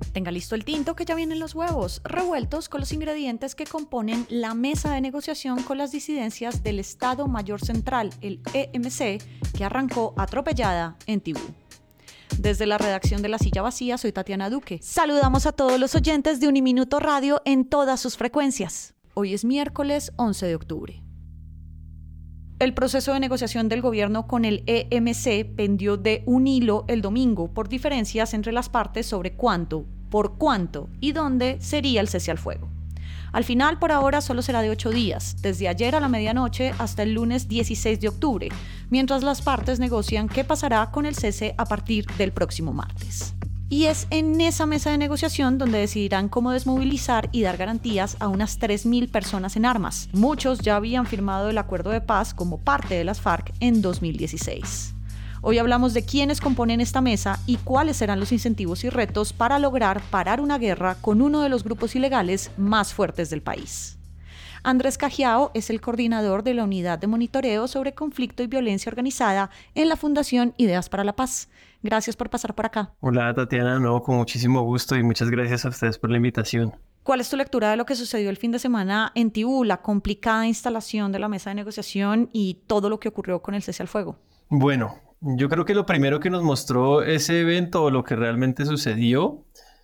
Tenga listo el tinto que ya vienen los huevos, revueltos con los ingredientes que componen la mesa de negociación con las disidencias del Estado Mayor Central, el EMC, que arrancó atropellada en Tibú. Desde la redacción de La Silla Vacía, soy Tatiana Duque. Saludamos a todos los oyentes de Uniminuto Radio en todas sus frecuencias. Hoy es miércoles 11 de octubre. El proceso de negociación del gobierno con el EMC pendió de un hilo el domingo por diferencias entre las partes sobre cuánto, por cuánto y dónde sería el cese al fuego. Al final, por ahora, solo será de 8 días, desde ayer a la medianoche hasta el lunes 16 de octubre, mientras las partes negocian qué pasará con el cese a partir del próximo martes. Y es en esa mesa de negociación donde decidirán cómo desmovilizar y dar garantías a unas 3.000 personas en armas. Muchos ya habían firmado el acuerdo de paz como parte de las FARC en 2016. Hoy hablamos de quiénes componen esta mesa y cuáles serán los incentivos y retos para lograr parar una guerra con uno de los grupos ilegales más fuertes del país. Andrés Cajiao es el coordinador de la Unidad de Monitoreo sobre Conflicto y Violencia Organizada en la Fundación Ideas para la Paz. Gracias por pasar por acá. Hola Tatiana, con muchísimo gusto y muchas gracias a ustedes por la invitación. ¿Cuál es tu lectura de lo que sucedió el fin de semana en Tibú, la complicada instalación de la mesa de negociación y todo lo que ocurrió con el cese al fuego? Bueno, yo creo que lo primero que nos mostró ese evento o lo que realmente sucedió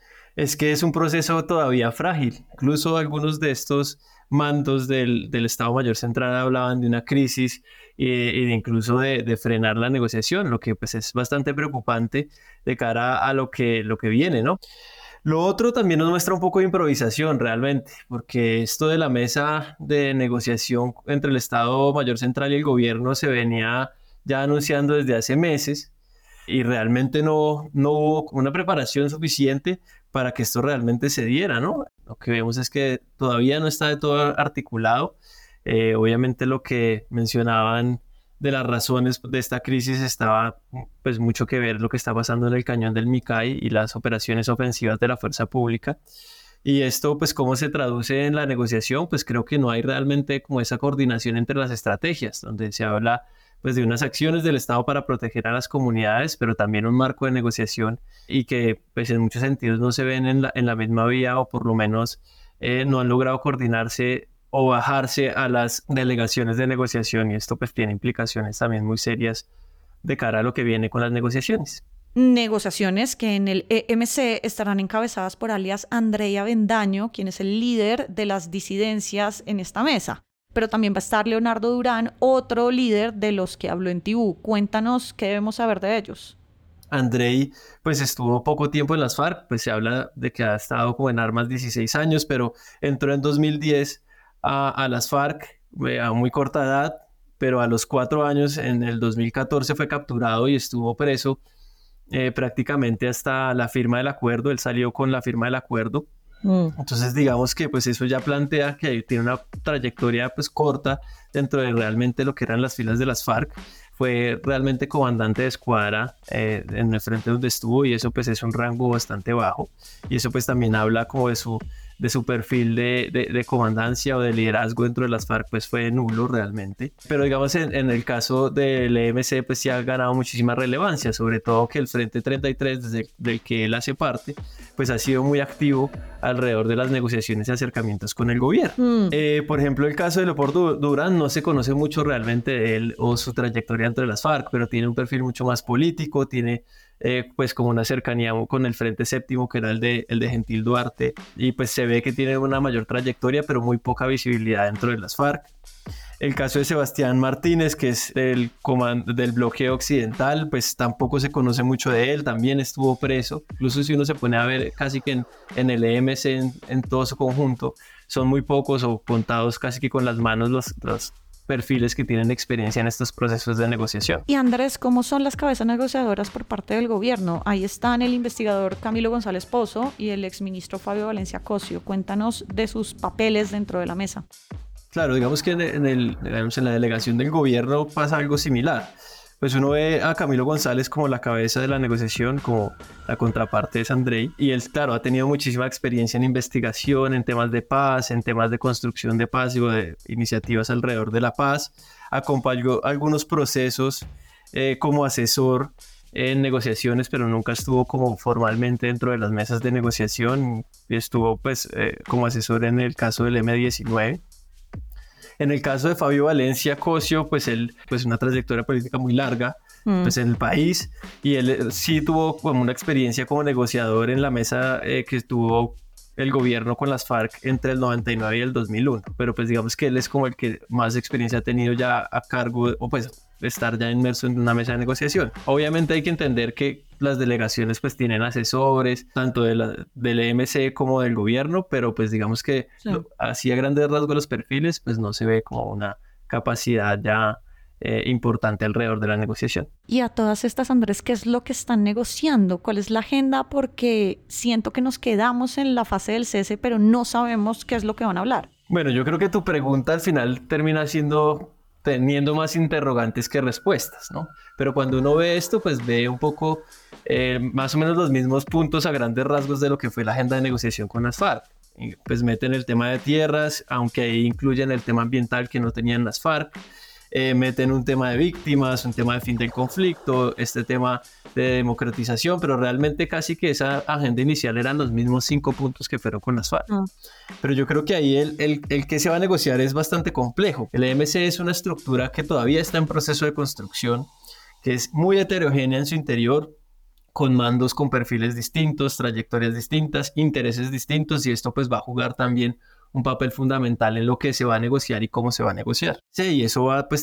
es que es un proceso todavía frágil. Incluso algunos de estos mandos del Estado Mayor Central hablaban de una crisis y de incluso de frenar la negociación, lo que pues es bastante preocupante de cara a lo que viene, ¿no? Lo otro también nos muestra un poco de improvisación realmente, porque esto de la mesa de negociación entre el Estado Mayor Central y el gobierno se venía ya anunciando desde hace meses y realmente no hubo una preparación suficiente para que esto realmente se diera, ¿no? Lo que vemos es que todavía no está de todo articulado. Obviamente lo que mencionaban de las razones de esta crisis estaba pues mucho que ver lo que está pasando en el cañón del Micay y las operaciones ofensivas de la fuerza pública. Y esto, pues, ¿cómo se traduce en la negociación? Pues creo que no hay realmente como esa coordinación entre las estrategias, donde se habla pues de unas acciones del Estado para proteger a las comunidades, pero también un marco de negociación y que pues en muchos sentidos no se ven en la misma vía o por lo menos no han logrado coordinarse o bajarse a las delegaciones de negociación y esto pues tiene implicaciones también muy serias de cara a lo que viene con las negociaciones. Negociaciones que en el EMC estarán encabezadas por alias Andrei Avendaño, quien es el líder de las disidencias en esta mesa. Pero también va a estar Leonardo Durán, otro líder de los que habló en Tibú. Cuéntanos qué debemos saber de ellos. Andrei pues estuvo poco tiempo en las FARC, pues se habla de que ha estado como en armas 16 años, pero entró en 2010 a las FARC a muy corta edad, pero a los 4 años, en el 2014 fue capturado y estuvo preso prácticamente hasta la firma del acuerdo. Él salió con la firma del acuerdo. Entonces digamos que pues eso ya plantea que tiene una trayectoria pues corta dentro de realmente lo que eran las filas de las FARC. Fue realmente comandante de escuadra en el frente donde estuvo y eso pues es un rango bastante bajo y eso pues también habla como de su perfil de comandancia o de liderazgo dentro de las FARC pues fue nulo realmente. Pero digamos en el caso del EMC pues sí ha ganado muchísima relevancia, sobre todo que el Frente 33 desde el que él hace parte pues ha sido muy activo alrededor de las negociaciones y acercamientos con el gobierno. Por ejemplo, el caso de Leopoldo Durán no se conoce mucho realmente de él o su trayectoria entre las FARC, pero tiene un perfil mucho más político, tiene pues como una cercanía con el Frente Séptimo que era el de Gentil Duarte y pues se ve que tiene una mayor trayectoria pero muy poca visibilidad dentro de las FARC. El caso de Sebastián Martínez, que es del bloqueo occidental, pues tampoco se conoce mucho de él, también estuvo preso. Incluso si uno se pone a ver casi que en el EMC en todo su conjunto, son muy pocos o contados casi que con las manos los perfiles que tienen experiencia en estos procesos de negociación. Y Andrés, ¿cómo son las cabezas negociadoras por parte del gobierno? Ahí están el investigador Camilo González Pozo y el exministro Fabio Valencia Cosio. Cuéntanos de sus papeles dentro de la mesa. Claro, digamos que en la delegación del gobierno pasa algo similar. Pues uno ve a Camilo González como la cabeza de la negociación, como la contraparte es Andrei, y él, claro, ha tenido muchísima experiencia en investigación, en temas de paz, en temas de construcción de paz y de iniciativas alrededor de la paz. Acompañó algunos procesos como asesor en negociaciones, pero nunca estuvo como formalmente dentro de las mesas de negociación. Estuvo pues como asesor en el caso del M-19. En el caso de Fabio Valencia Cosio, pues él, pues una trayectoria política muy larga, pues en el país, y él sí tuvo como una experiencia como negociador en la mesa que tuvo el gobierno con las FARC entre el 99 y el 2001, pero pues digamos que él es como el que más experiencia ha tenido ya a cargo, o pues estar ya inmerso en una mesa de negociación. Obviamente hay que entender que las delegaciones pues tienen asesores, tanto del EMC como del gobierno, pero pues digamos que así a grandes rasgos los perfiles, pues no se ve como una capacidad ya importante alrededor de la negociación. Y a todas estas, Andrés, ¿qué es lo que están negociando? ¿Cuál es la agenda? Porque siento que nos quedamos en la fase del cese, pero no sabemos qué es lo que van a hablar. Bueno, yo creo que tu pregunta al final termina teniendo más interrogantes que respuestas, ¿no? Pero cuando uno ve esto, pues ve un poco más o menos los mismos puntos a grandes rasgos de lo que fue la agenda de negociación con las FARC. Y pues meten el tema de tierras, aunque ahí incluyen el tema ambiental que no tenían las FARC. Meten un tema de víctimas, un tema de fin del conflicto, este tema de democratización, pero realmente casi que esa agenda inicial eran los mismos 5 puntos que fueron con las FARC. Pero yo creo que ahí el que se va a negociar es bastante complejo. El EMC es una estructura que todavía está en proceso de construcción, que es muy heterogénea en su interior, con mandos con perfiles distintos, trayectorias distintas, intereses distintos, y esto pues va a jugar también un papel fundamental en lo que se va a negociar y cómo se va a negociar. Sí, y eso va a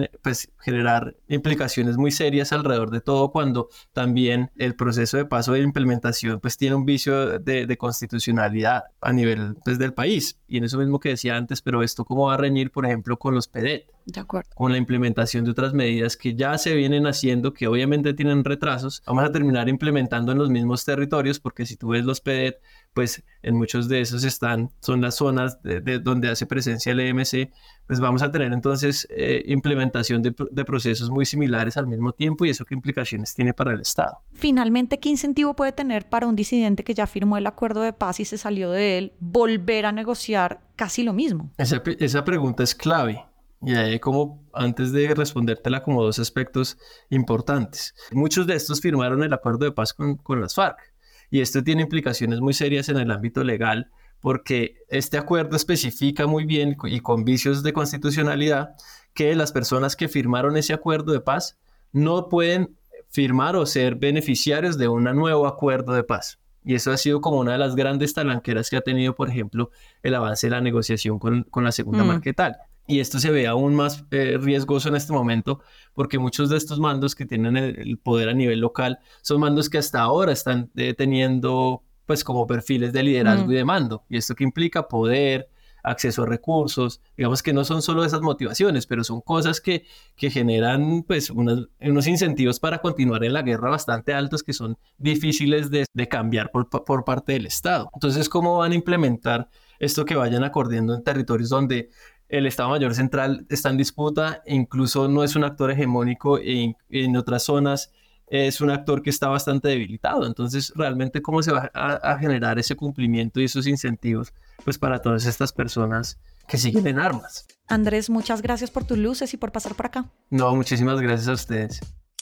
generar implicaciones muy serias alrededor de todo, cuando también el proceso de paso de implementación pues tiene un vicio de constitucionalidad a nivel pues, del país. Y en eso mismo que decía antes, pero esto cómo va a reñir, por ejemplo, con los PEDET. De acuerdo. Con la implementación de otras medidas que ya se vienen haciendo, que obviamente tienen retrasos. Vamos a terminar implementando en los mismos territorios, porque si tú ves los PEDET, pues en muchos de esos son las zonas de donde hace presencia el EMC, pues vamos a tener entonces implementación de procesos muy similares al mismo tiempo, y eso qué implicaciones tiene para el Estado. Finalmente, ¿qué incentivo puede tener para un disidente que ya firmó el acuerdo de paz y se salió de él volver a negociar casi lo mismo? Esa pregunta es clave. Y hay como, antes de respondértela, como 2 aspectos importantes. Muchos de estos firmaron el acuerdo de paz con las FARC. Y esto tiene implicaciones muy serias en el ámbito legal, porque este acuerdo especifica muy bien y con vicios de constitucionalidad que las personas que firmaron ese acuerdo de paz no pueden firmar o ser beneficiarios de un nuevo acuerdo de paz. Y eso ha sido como una de las grandes talanqueras que ha tenido, por ejemplo, el avance de la negociación con la segunda Marquetalia. Y esto se ve aún más riesgoso en este momento, porque muchos de estos mandos que tienen el poder a nivel local son mandos que hasta ahora están teniendo pues como perfiles de liderazgo y de mando. Y esto que implica poder, acceso a recursos, digamos que no son solo esas motivaciones, pero son cosas que generan pues unos incentivos para continuar en la guerra bastante altos, que son difíciles de cambiar por parte del Estado. Entonces, ¿cómo van a implementar esto que vayan acordando en territorios donde el Estado Mayor Central está en disputa e incluso no es un actor hegemónico, y en otras zonas es un actor que está bastante debilitado? Entonces, realmente, ¿cómo se va a generar ese cumplimiento y esos incentivos pues para todas estas personas que siguen en armas? Andrés, muchas gracias por tus luces y por pasar por acá. No, muchísimas gracias a ustedes.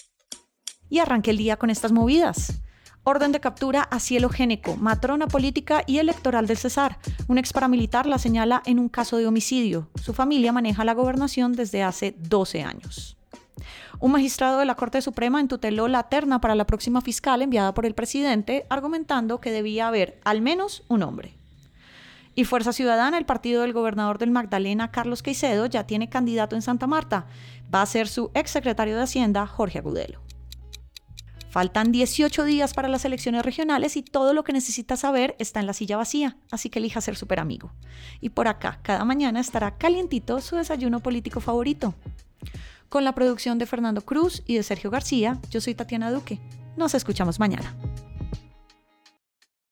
Y arranque el día con estas movidas. Orden de captura a Cielo Géneco, matrona política y electoral del Cesar. Un ex paramilitar la señala en un caso de homicidio. Su familia maneja la gobernación desde hace 12 años. Un magistrado de la Corte Suprema entuteló la terna para la próxima fiscal enviada por el presidente, argumentando que debía haber al menos un hombre. Y Fuerza Ciudadana, el partido del gobernador del Magdalena, Carlos Caicedo, ya tiene candidato en Santa Marta. Va a ser su exsecretario de Hacienda, Jorge Agudelo. Faltan 18 días para las elecciones regionales y todo lo que necesitas saber está en La Silla Vacía, así que elija ser súper amigo. Y por acá, cada mañana estará calientito su desayuno político favorito. Con la producción de Fernando Cruz y de Sergio García, yo soy Tatiana Duque. Nos escuchamos mañana.